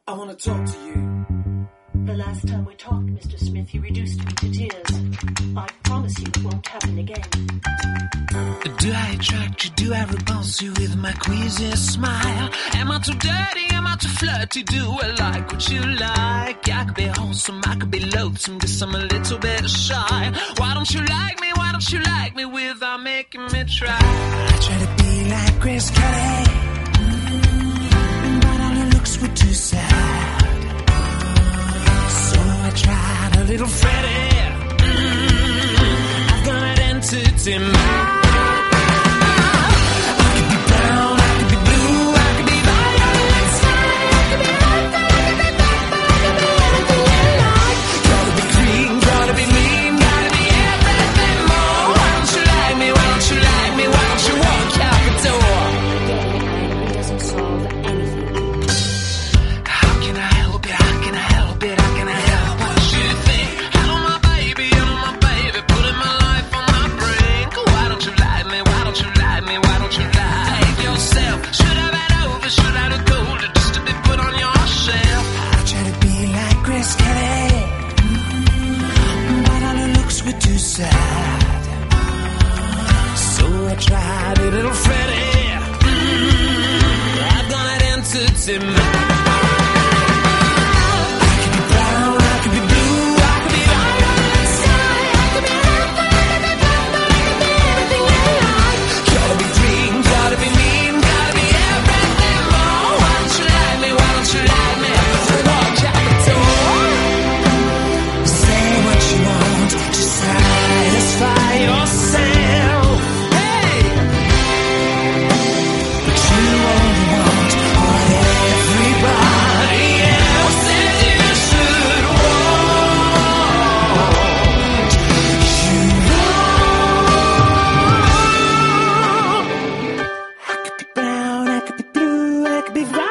I want to talk to you. The last time we talked, Mr. Smith, you reduced me to tears. I promise you it won't happen again. Do I attract you? Do I repulse you with my queasy smile? Am I too dirty? Am I too flirty? Do I like what you like? I could be wholesome, I could be loathsome, guess I'm a little bit shy. Why don't you like me? Why don't you like me without making me try? I try to be like Grace Kelly, but all her looks were too sad. So I tried a little Freddie. I've got an entity mind. Tried a little Freddie. I've got an entity mind. Be right.